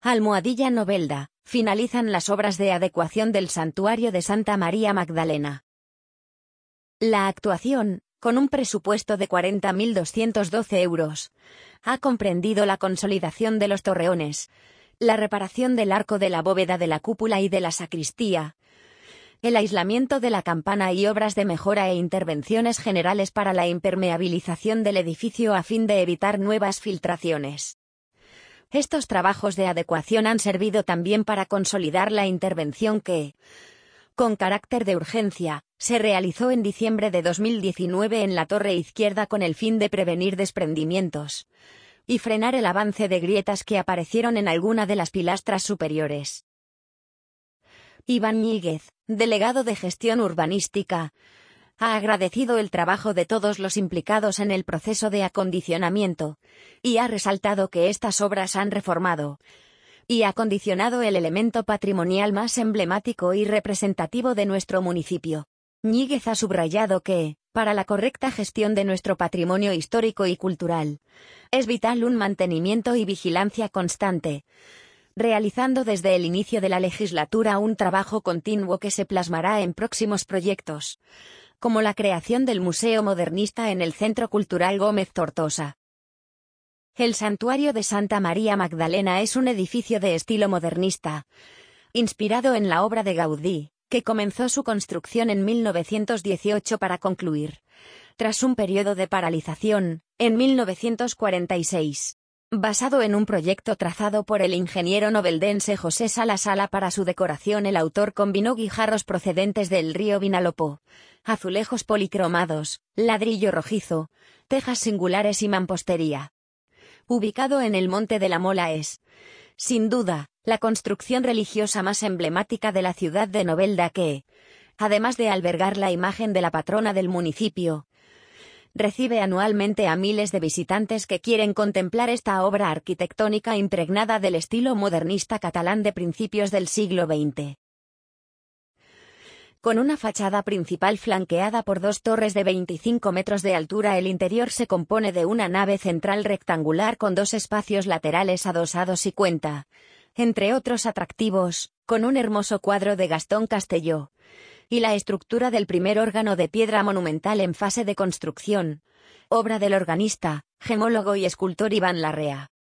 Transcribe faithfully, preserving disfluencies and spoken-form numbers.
Almohadilla Novelda, finalizan las obras de adecuación del Santuario de Santa María Magdalena. La actuación, con un presupuesto de cuarenta mil doscientos doce euros, ha comprendido la consolidación de los torreones, la reparación del arco de la bóveda de la cúpula y de la sacristía, el aislamiento de la campana y obras de mejora e intervenciones generales para la impermeabilización del edificio a fin de evitar nuevas filtraciones. Estos trabajos de adecuación han servido también para consolidar la intervención que, con carácter de urgencia, se realizó en diciembre de dos mil diecinueve en la torre izquierda con el fin de prevenir desprendimientos y frenar el avance de grietas que aparecieron en alguna de las pilastras superiores. Iván Ñíguez, delegado de Gestión Urbanística, ha agradecido el trabajo de todos los implicados en el proceso de acondicionamiento, y ha resaltado que estas obras han reformado y acondicionado el elemento patrimonial más emblemático y representativo de nuestro municipio. Ñíguez ha subrayado que, para la correcta gestión de nuestro patrimonio histórico y cultural, es vital un mantenimiento y vigilancia constante, realizando desde el inicio de la legislatura un trabajo continuo que se plasmará en próximos proyectos, como la creación del Museo Modernista en el Centro Cultural Gómez Tortosa. El Santuario de Santa María Magdalena es un edificio de estilo modernista, inspirado en la obra de Gaudí, que comenzó su construcción en mil novecientos dieciocho para concluir, tras un periodo de paralización, en mil novecientos cuarenta y seis. Basado en un proyecto trazado por el ingeniero noveldense José Sala Sala. Para su decoración el autor combinó guijarros procedentes del río Vinalopó, azulejos policromados, ladrillo rojizo, tejas singulares y mampostería. Ubicado en el Monte de la Mola es, sin duda, la construcción religiosa más emblemática de la ciudad de Novelda que, además de albergar la imagen de la patrona del municipio, recibe anualmente a miles de visitantes que quieren contemplar esta obra arquitectónica impregnada del estilo modernista catalán de principios del siglo veinte. Con una fachada principal flanqueada por dos torres de veinticinco metros de altura, el interior se compone de una nave central rectangular con dos espacios laterales adosados y cuenta, entre otros atractivos, con un hermoso cuadro de Gastón Castelló, y la estructura del primer órgano de piedra monumental en fase de construcción, obra del organista, gemólogo y escultor Iván Larrea.